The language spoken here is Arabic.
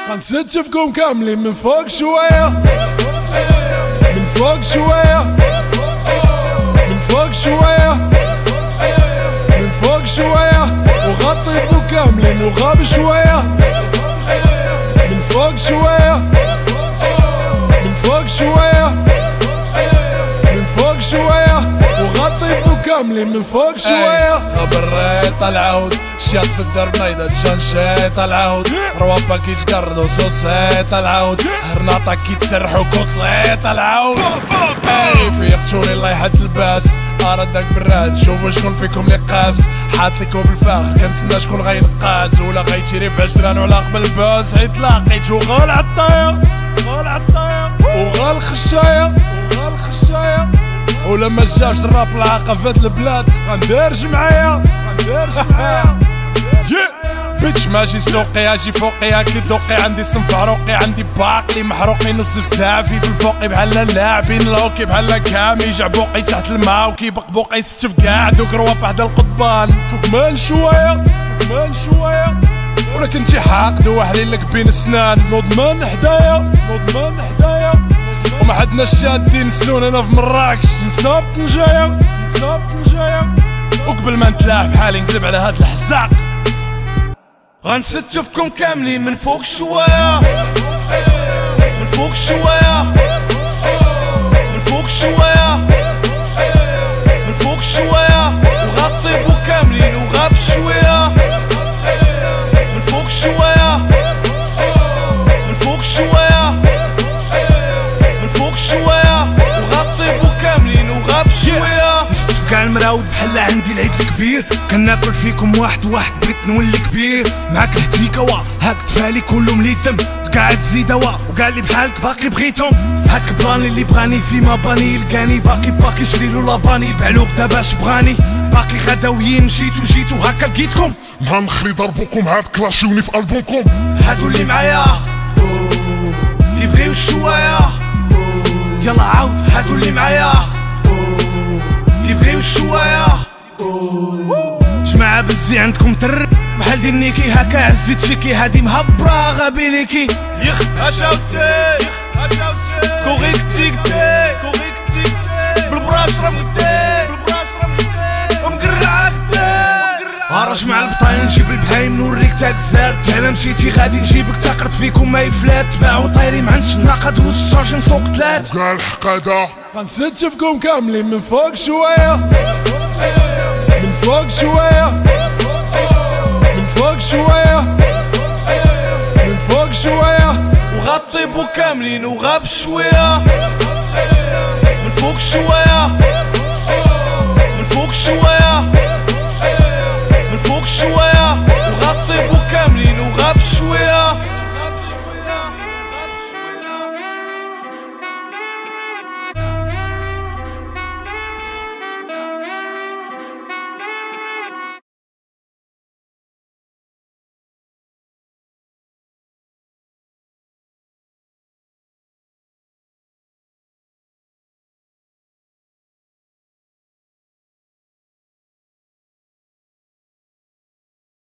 غنستشفكم كاملين من فوق شوية، من فوق شوية، من فوق شوية، من فوق شوية، وغطيبو كاملين وغاب شوية، من فوق شوية، من فوق شوية، من فوق شوية، وغطيبو كاملين من فوق شوية. خبريت العود شيط في الدرب نايدة تشنشيت العود روابا كيتقردو صوصيت العود هرناطا كيتسرحو كتليت العود. اي فيقتوني الله يحد الباس اردك براد شوفو شكون فيكم لي قابس حاط ليكو بالفخر كنتسنى شكون غينقاس ولا غيتيري في عشران ولا قبل باس حيت لاقيتو غال عالطاير غال عالطاير وغال خشاية وغال خشاية ولما جاش الراب العاقة فات البلاد غندير جمعية غندير جمعية. بيتش ماشي سوقي اجي فوقي هاكي دوقي عندي صنف عروقي عندي باقلي محروقي نص في سافي في الفوقي بحال اللاعبين الهوكي بحال كامي جعبوقي تحت الماء وكيبقبوقي ست في كاع دوك رواب حدا القضبان فوق مال شوية فوق مال شوية ولا كنتي حاقد وحلين لك بين السنان نضمن حدايا نضمن حدايا وما حدنا شادين السون انا في مراكش نصاب نجايا نصاب نجايا وقبل ما نتلاح بحالي نقلب على هاد الحزاق غنستشفكم كاملين من فوق شوية من فوق شوية من فوق شوية من فوق شوية وغطيبو كاملين وغاب شوية من فوق شوية من فوق شوية من فوق شوية وغطيبو كاملين وغاب شوية. نستف كاع المراود بحال عندي العيد الكبير كناكل فيكم واحد واحد بغيت نولي كبير معاك الهديكا وا هاك تفالي كلهم لي دم قاعد زيدا وا وكاع اللي بحالك باقي بغيتهم هاك بلاني اللي بغاني فيما باني لقاني باقي شريلو لاباني بعلوك دابا اش بغاني باقي غداويين مشيتو جيتو هاكا لقيتكم نهار نخلي ضربوكم هاد كلاشيوني في البومكم هادو اللي معايا اللي بغيو الشوايه يلا عاود هادو اللي معايا اللي بغيو الشوايه جماعة بزي عندكم تر بحال ديال نيكي هكا عزيت فيكي هادي مهبرة غابي ليكي يخ هشاوتي يخ هشاوتي كوغيكتي كتي كوغيكتي بالبراش رمكتي بالبراش رمكتي ومقرعة كتي هرج مع البطاين نجيب البهايم نوريك تاع الزارت انا مشيتي غادي نجيبك تاقرت فيكم ما يفلات تباعو طايرين معندش الناقة دوز الشارجي مسوق تلات وكاع الحقادة غنستشفكم كاملين من فوق شوية من فوق شوية من فوق شوية من فوق شوية وغطيبو كاملين وغاب شوية من فوق شوية من فوق شوية من فوق شوية